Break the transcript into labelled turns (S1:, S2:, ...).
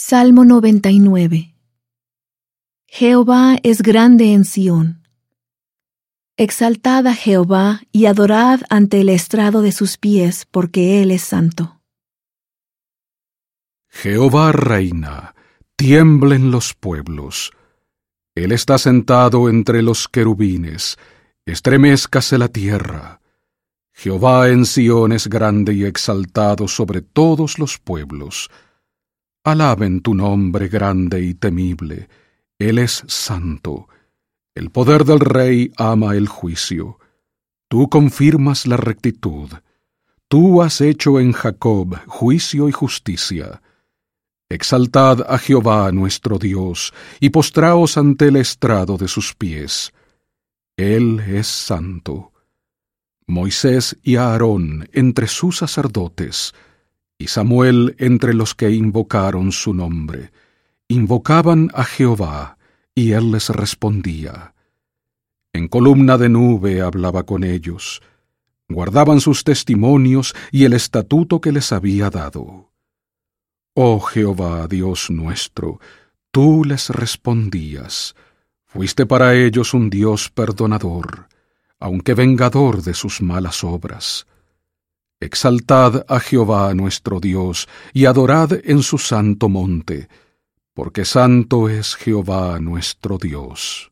S1: Salmo 99. Jehová es grande en Sión. Exaltad a Jehová y adorad ante el estrado de sus pies, porque Él es santo.
S2: Jehová reina, tiemblen los pueblos. Él está sentado entre los querubines, estremézcase la tierra. Jehová en Sión es grande y exaltado sobre todos los pueblos. Alaben tu nombre grande y temible, Él es santo. El poder del Rey ama el juicio. Tú confirmas la rectitud. Tú has hecho en Jacob juicio y justicia. Exaltad a Jehová nuestro Dios, y postraos ante el estrado de sus pies. Él es santo. Moisés y Aarón entre sus sacerdotes, y Samuel entre los que invocaron su nombre, invocaban a Jehová, y él les respondía. En columna de nube hablaba con ellos, guardaban sus testimonios y el estatuto que les había dado. Oh Jehová, Dios nuestro, tú les respondías, fuiste para ellos un Dios perdonador, aunque vengador de sus malas obras. Exaltad a Jehová nuestro Dios, y adorad en su santo monte, porque santo es Jehová nuestro Dios.